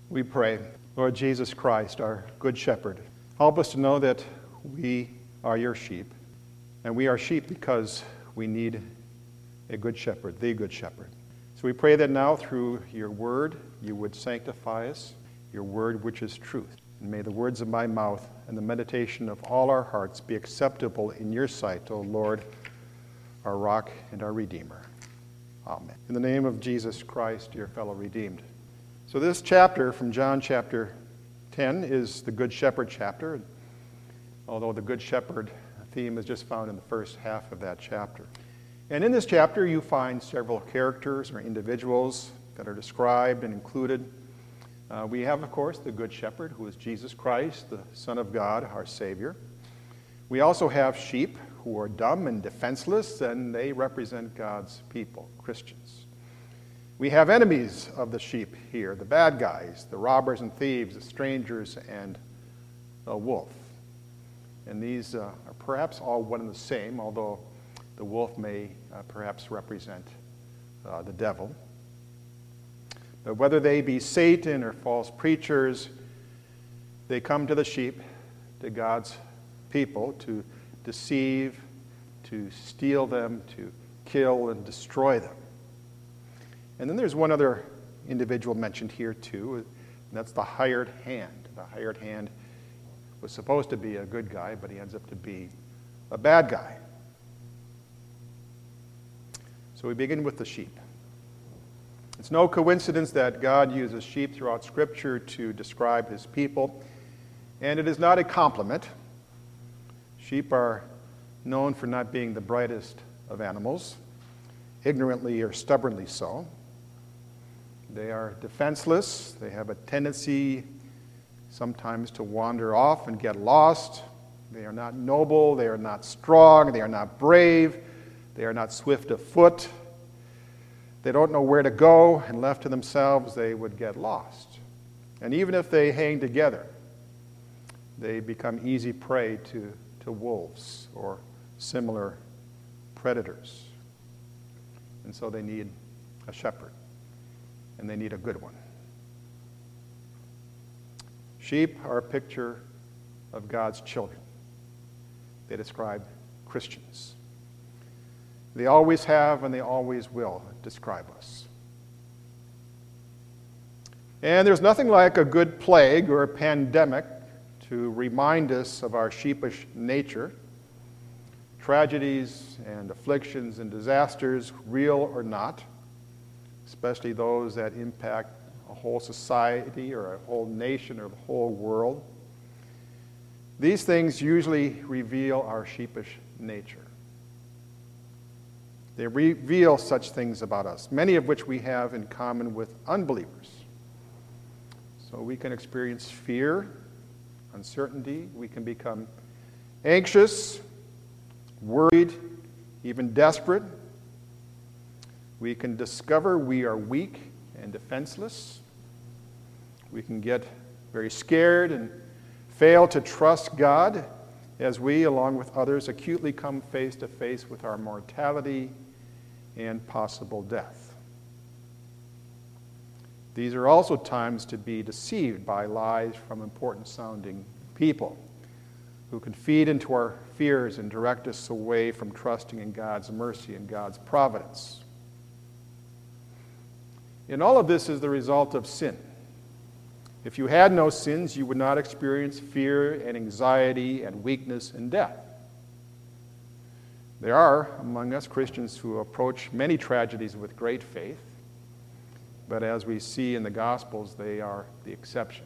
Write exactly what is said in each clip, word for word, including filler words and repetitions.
We pray, Lord Jesus Christ, our good shepherd, help us to know that we are your sheep, and we are sheep because we need a good shepherd, the good shepherd. So we pray that now through your word, you would sanctify us, your word which is truth. And may the words of my mouth and the meditation of all our hearts be acceptable in your sight, O Lord, our rock and our redeemer. Amen. In the name of Jesus Christ, your fellow redeemed. So this chapter from John chapter ten is the Good Shepherd chapter, although the Good Shepherd theme is just found in the first half of that chapter. And in this chapter you find several characters or individuals that are described and included. Uh, we have, of course, the Good Shepherd, who is Jesus Christ, the Son of God, our Savior. We also have sheep who are dumb and defenseless, and they represent God's people, Christians. We have enemies of the sheep here, the bad guys, the robbers and thieves, the strangers, and the wolf. And these uh, are perhaps all one and the same, although the wolf may uh, perhaps represent uh, the devil. But whether they be Satan or false preachers, they come to the sheep, to God's people, to deceive, to steal them, to kill and destroy them. And then there's one other individual mentioned here too, and that's the hired hand. The hired hand was supposed to be a good guy, but he ends up to be a bad guy. So we begin with the sheep. It's no coincidence that God uses sheep throughout Scripture to describe his people, and it is not a compliment. Sheep are known for not being the brightest of animals, ignorantly or stubbornly so. They are defenseless. They have a tendency sometimes to wander off and get lost. They are not noble. They are not strong. They are not brave. They are not swift of foot. They don't know where to go, and left to themselves, they would get lost. And even if they hang together, they become easy prey to, to wolves or similar predators. And so they need a shepherd, and they need a good one. Sheep are a picture of God's children. They describe Christians. They always have and they always will describe us. And there's nothing like a good plague or a pandemic to remind us of our sheepish nature. Tragedies and afflictions and disasters, real or not, especially those that impact a whole society or a whole nation or the whole world. These things usually reveal our sheepish nature. They reveal such things about us, many of which we have in common with unbelievers. So we can experience fear, uncertainty. We can become anxious, worried, even desperate. We can discover we are weak and defenseless. We can get very scared and fail to trust God as we, along with others, acutely come face to face with our mortality and possible death. These are also times to be deceived by lies from important-sounding people who can feed into our fears and direct us away from trusting in God's mercy and God's providence. And all of this is the result of sin. If you had no sins, you would not experience fear and anxiety and weakness and death. There are among us Christians who approach many tragedies with great faith, but as we see in the Gospels, they are the exception.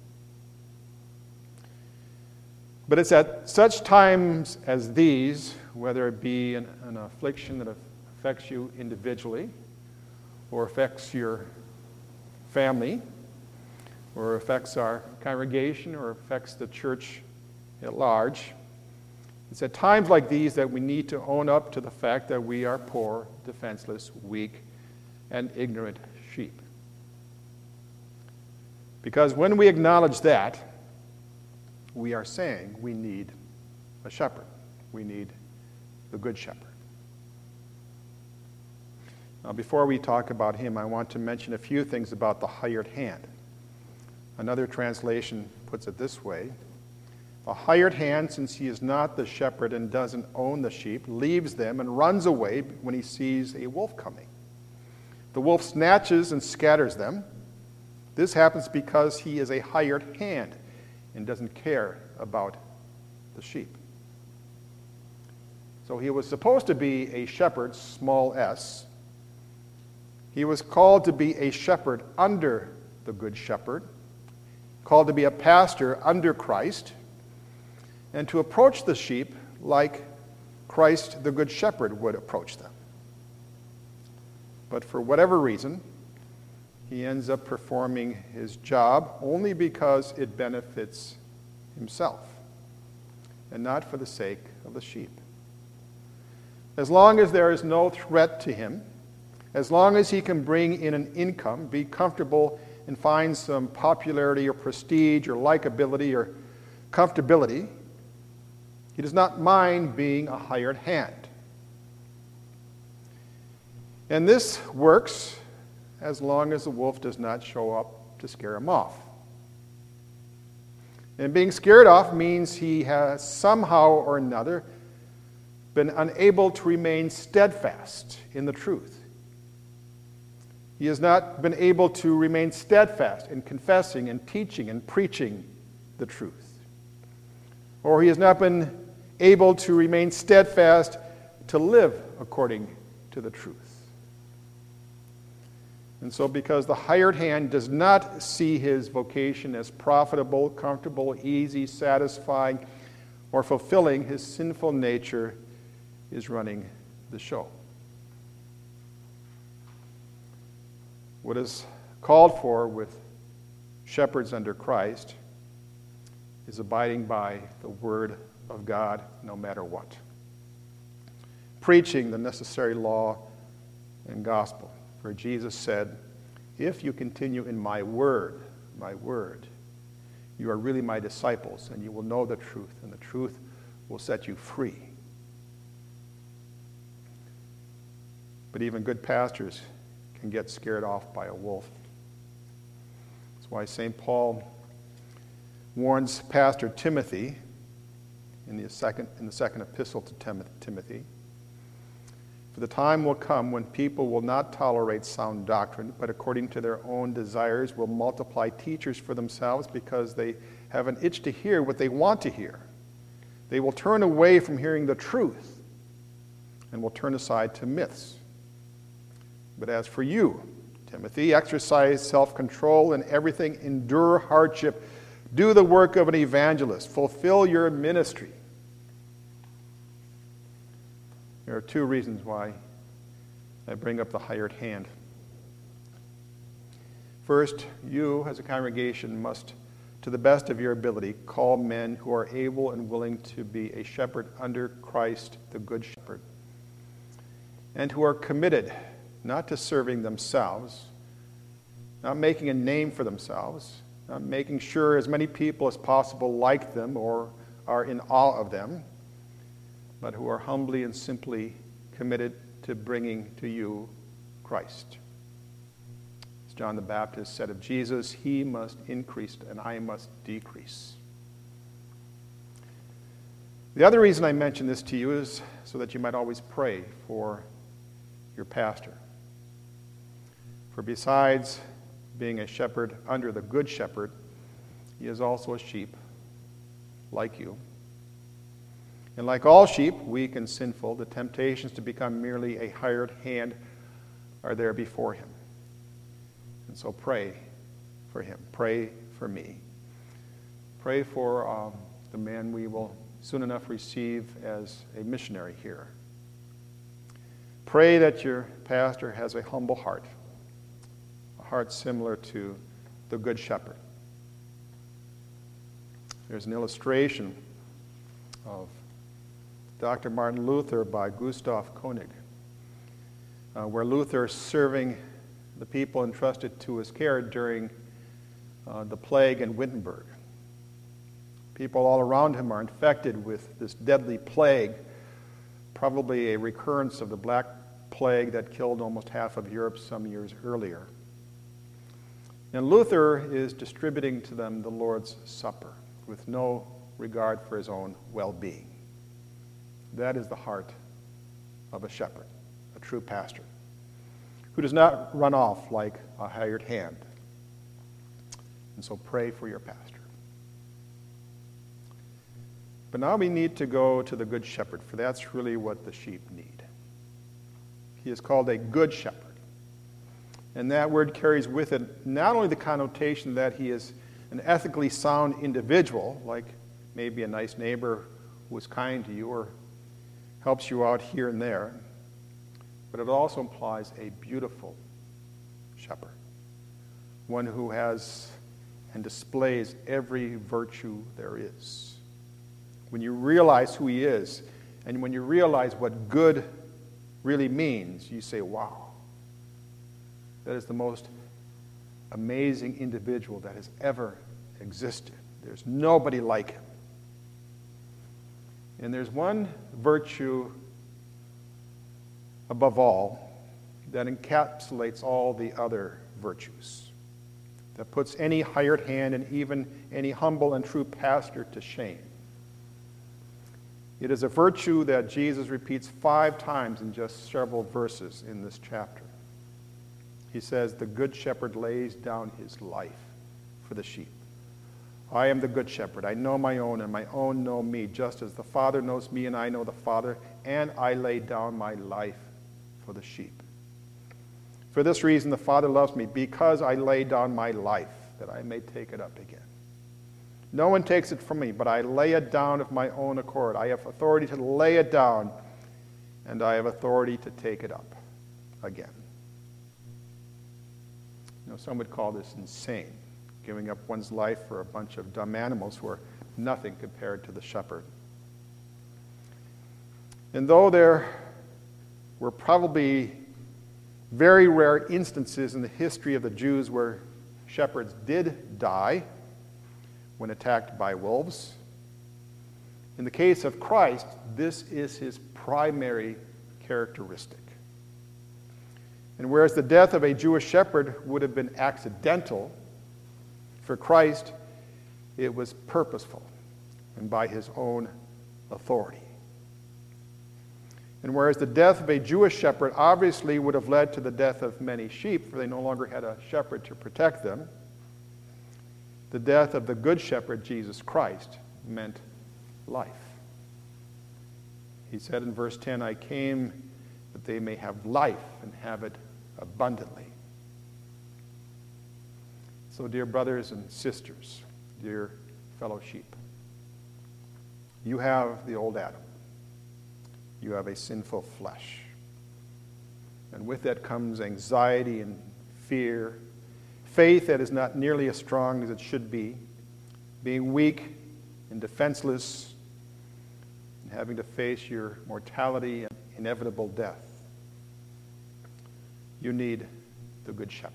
But it's at such times as these, whether it be an, an affliction that affects you individually, or affects your family, or affects our congregation, or affects the church at large, it's at times like these that we need to own up to the fact that we are poor, defenseless, weak, and ignorant sheep. Because when we acknowledge that, we are saying we need a shepherd. We need the good shepherd. Now, before we talk about him, I want to mention a few things about the hired hand. Another translation puts it this way: a hired hand, since he is not the shepherd and doesn't own the sheep, leaves them and runs away when he sees a wolf coming. The wolf snatches and scatters them. This happens because he is a hired hand and doesn't care about the sheep. So he was supposed to be a shepherd, small s. He was called to be a shepherd under the Good Shepherd, called to be a pastor under Christ, and to approach the sheep like Christ, the Good Shepherd, would approach them. But for whatever reason, he ends up performing his job only because it benefits himself and not for the sake of the sheep. As long as there is no threat to him, as long as he can bring in an income, be comfortable, and find some popularity or prestige or likability or comfortability, he does not mind being a hired hand. And this works as long as the wolf does not show up to scare him off. And being scared off means he has somehow or another been unable to remain steadfast in the truth. He has not been able to remain steadfast in confessing and teaching and preaching the truth. Or he has not been able to remain steadfast to live according to the truth. And so because the hired hand does not see his vocation as profitable, comfortable, easy, satisfying, or fulfilling, his sinful nature is running the show. What is called for with shepherds under Christ is abiding by the Word of God no matter what. Preaching the necessary law and gospel. For Jesus said, if you continue in my word, my word, you are really my disciples, and you will know the truth, and the truth will set you free. But even good pastors can get scared off by a wolf. That's why Saint Paul warns Pastor Timothy in the second, in the second epistle to Tim- Timothy, for the time will come when people will not tolerate sound doctrine, but according to their own desires will multiply teachers for themselves because they have an itch to hear what they want to hear. They will turn away from hearing the truth and will turn aside to myths. But as for you, Timothy, exercise self-control in everything, endure hardship, do the work of an evangelist, fulfill your ministry. There are two reasons why I bring up the hired hand. First, you as a congregation must, to the best of your ability, call men who are able and willing to be a shepherd under Christ, the Good Shepherd, and who are committed not to serving themselves, not making a name for themselves, not making sure as many people as possible like them or are in awe of them, but who are humbly and simply committed to bringing to you Christ. As John the Baptist said of Jesus, he must increase and I must decrease. The other reason I mention this to you is so that you might always pray for your pastor. For besides being a shepherd under the Good Shepherd, he is also a sheep like you. And like all sheep, weak and sinful, the temptations to become merely a hired hand are there before him. And so pray for him. Pray for me. Pray for um, the man we will soon enough receive as a missionary here. Pray that your pastor has a humble heart, a heart similar to the Good Shepherd. There's an illustration of Doctor Martin Luther by Gustav Koenig, uh, where Luther serving the people entrusted to his care during uh, the plague in Wittenberg. People all around him are infected with this deadly plague, probably a recurrence of the Black Plague that killed almost half of Europe some years earlier. And Luther is distributing to them the Lord's Supper with no regard for his own well-being. That is the heart of a shepherd, a true pastor, who does not run off like a hired hand. And so pray for your pastor. But now we need to go to the Good Shepherd, for that's really what the sheep need. He is called a good shepherd. And that word carries with it not only the connotation that he is an ethically sound individual, like maybe a nice neighbor who is kind to you or helps you out here and there, but it also implies a beautiful shepherd, one who has and displays every virtue there is. When you realize who he is, and when you realize what good really means, you say, wow, that is the most amazing individual that has ever existed. There's nobody like him. And there's one virtue above all that encapsulates all the other virtues, that puts any hired hand and even any humble and true pastor to shame. It is a virtue that Jesus repeats five times in just several verses in this chapter. He says, the good shepherd lays down his life for the sheep. I am the good shepherd. I know my own, and my own know me, just as the Father knows me, and I know the Father, and I lay down my life for the sheep. For this reason the Father loves me, because I lay down my life, that I may take it up again. No one takes it from me, but I lay it down of my own accord. I have authority to lay it down, and I have authority to take it up again. You know, some would call this insane, giving up one's life for a bunch of dumb animals who are nothing compared to the shepherd. And though there were probably very rare instances in the history of the Jews where shepherds did die when attacked by wolves, in the case of Christ, this is his primary characteristic. And whereas the death of a Jewish shepherd would have been accidental, for Christ, it was purposeful and by his own authority. And whereas the death of a Jewish shepherd obviously would have led to the death of many sheep, for they no longer had a shepherd to protect them, the death of the good shepherd, Jesus Christ, meant life. He said in verse ten, I came that they may have life and have it abundantly. So, dear brothers and sisters, dear fellow sheep, you have the old Adam. You have a sinful flesh. And with that comes anxiety and fear, faith that is not nearly as strong as it should be, being weak and defenseless, and having to face your mortality and inevitable death. You need the Good Shepherd.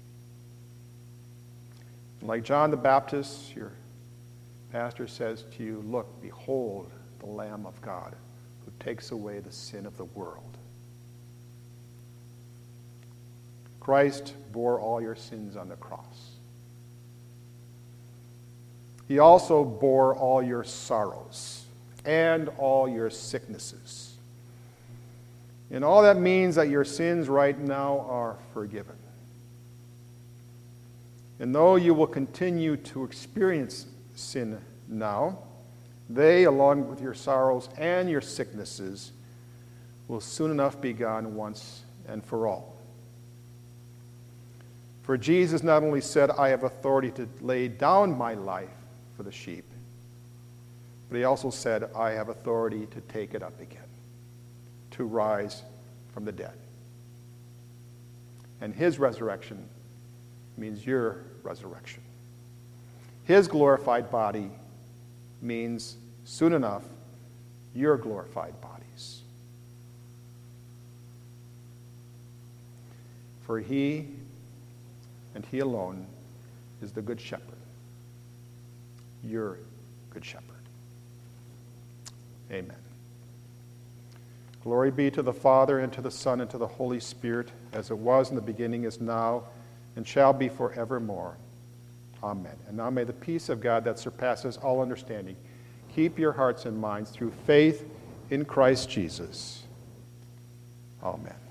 Like John the Baptist, your pastor says to you, look, behold the Lamb of God who takes away the sin of the world. Christ bore all your sins on the cross. He also bore all your sorrows and all your sicknesses. And all that means that your sins right now are forgiven. And though you will continue to experience sin now, they, along with your sorrows and your sicknesses, will soon enough be gone once and for all. For Jesus not only said, I have authority to lay down my life for the sheep, but he also said, I have authority to take it up again, to rise from the dead. And his resurrection means your resurrection. His glorified body means soon enough your glorified bodies. For he and he alone is the Good Shepherd, your Good Shepherd. Amen. Glory be to the Father, and to the Son, and to the Holy Spirit, as it was in the beginning, is now, and shall be forevermore. Amen. And now may the peace of God that surpasses all understanding keep your hearts and minds through faith in Christ Jesus. Amen.